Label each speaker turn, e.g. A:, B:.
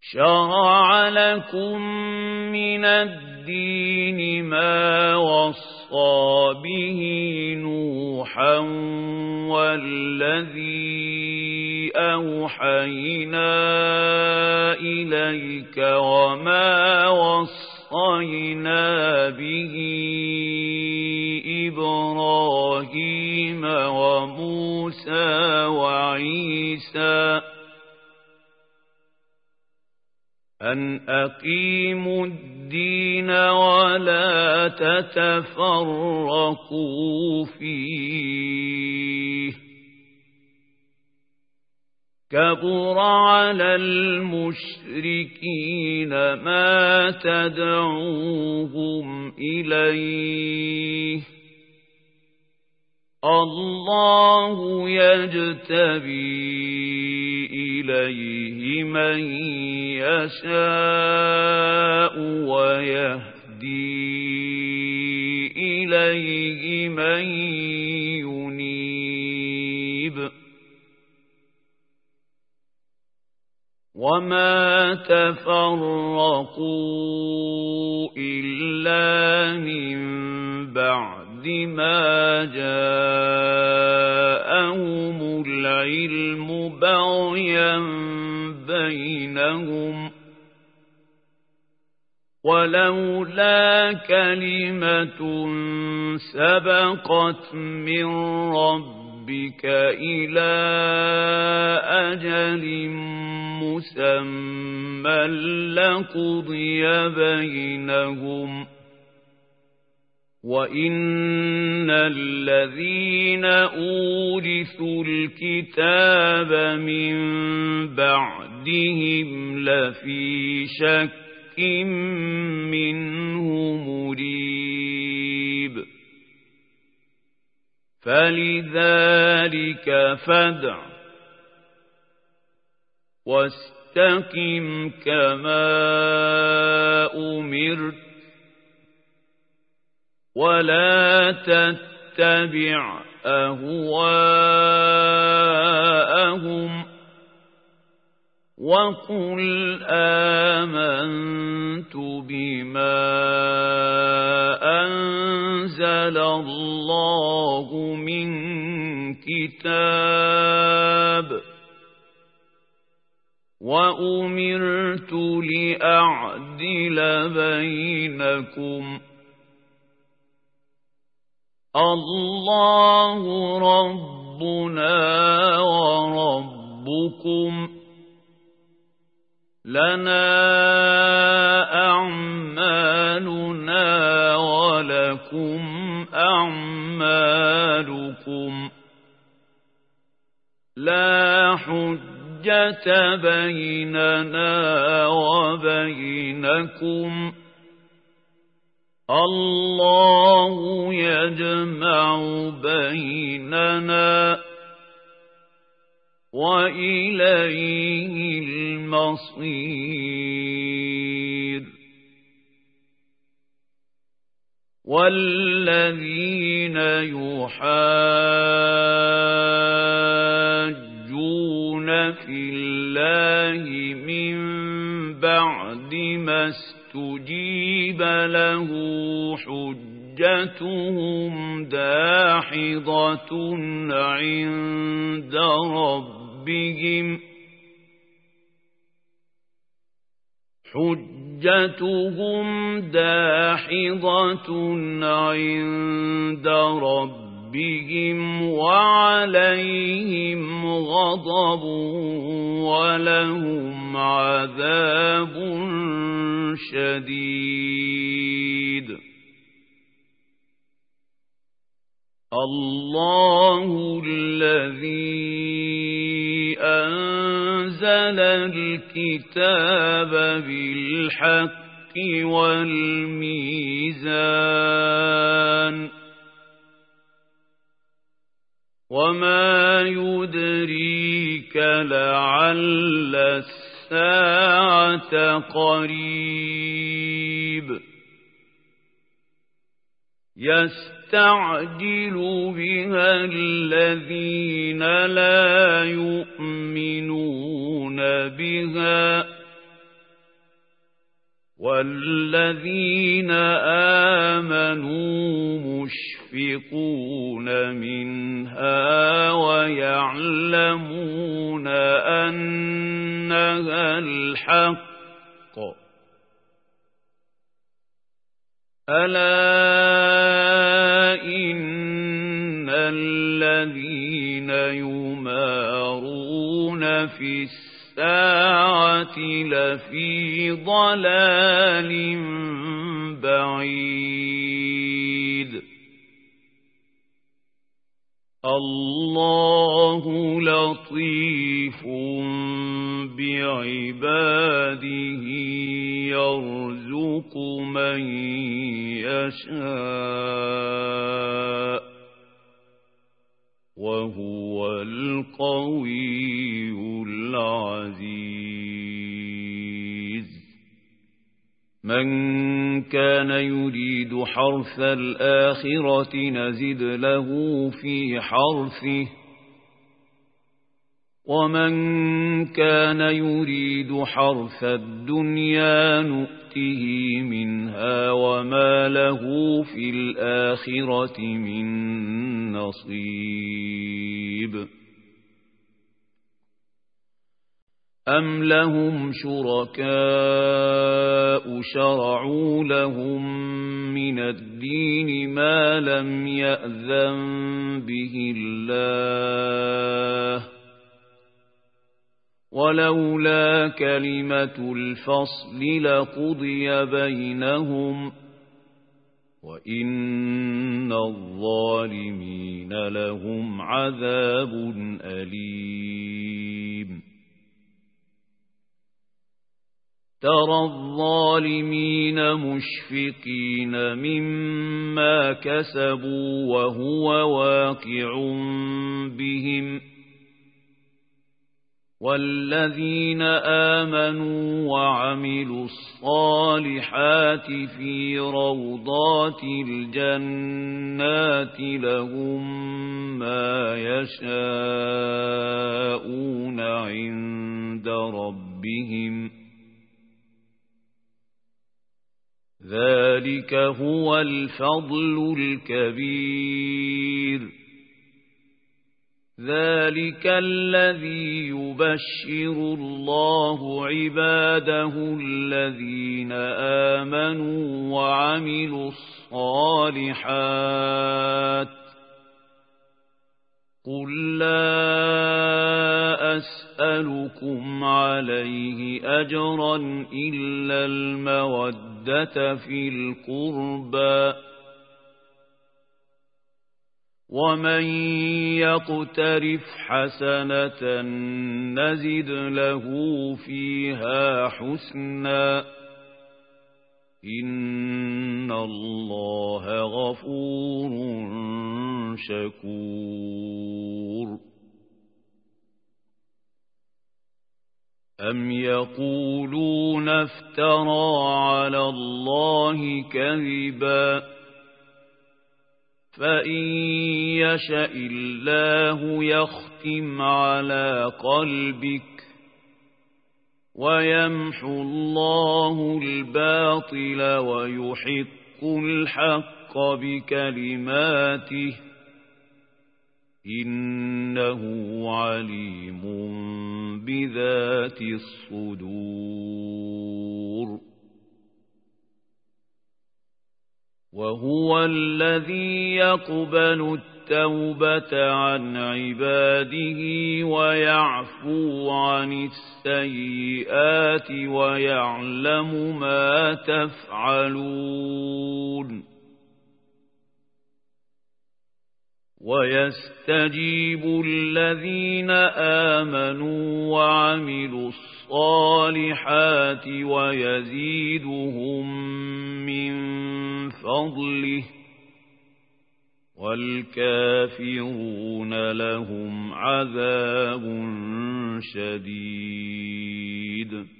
A: شرع لكم من الدين ما وصى به نوحا والذي أوحينا إليك وما وصينا به إبراهيم وموسى وعيسى أن أقيموا الدين ولا تتفرقوا فيه كبر على المشركين ما تدعوهم إليه الله يجتبي إليه من يشاء ويهدي إليه من ينيب وما تفرقوا إلا من بعد ما جاءهم العلم بغيا بينهم ولولا كلمة سبقت من ربك إلى أجل مسمى لقضي بينهم وإن الذين أورثوا الكتاب من بعدهم لفي شك منه مريب فلذلك فادع واستقم كما أمرت ولا تتبع أهواءهم وقل آمنت بما أنزل الله من كتاب وأمرت لأعدل بينكم الله ربنا وربكم لنا أعمالنا ولكم أعمالكم لا حجة بيننا وبينكم الله يجمع بيننا وإليه المصير والذين يحاجون في الله من بعد ما استجيب له حجتهم داحضة عند ربهم وعليهم غضب ولهم عذاب شديد الله الذي أنزل الكتاب بالحق والميزان وما يدريك لعل الساعة قريب يستعجل بها الذين لا يؤمنون بها والذين آمنوا مشفقون منها ويعلمون أنها الحق ألا إن الذين يمارون في الساعة لفي ضلال بعيد الله لطيف بعباده يرزق من يشاء وهو القوي العزيز من كان يريد حرث الآخرة نزد له في حرثه ومن كان يريد حرث الدنيا نؤته منها وما له في الآخرة من نصيب أم لهم شركاء شرعوا لهم من الدين ما لم يأذن به الله ولولا كلمة الفصل لقضي بينهم وإن الظالمين لهم عذاب أليم ترى الظالمين مشفقين مما كسبوا وهو واقع بهم والذين آمنوا وعملوا الصالحات في روضات الجنات لهم ما يشاءون عند ربهم ذلك هو الفضل الكبير ذلك الذي يبشر الله عباده الذين آمنوا وعملوا الصالحات قل لا أسألكم عليه أجرا إلا المودة في القربى ومن يقترف حسنة نزد له فيها حسنا إن الله غفور شكور أم يقولون افترى على الله كذبا فإن يشأ الله يختم على قلبك ويمحو الله الباطل ويحق الحق بكلماته إنه عليم بذات الصدور وهو الذي يقبل التوبة عن عباده ويعفو عن السيئات ويعلم ما تفعلون ويستجيب الذين آمنوا وعملوا الصالحات ويزيدهم من فضله والكافرون لهم عذاب شديد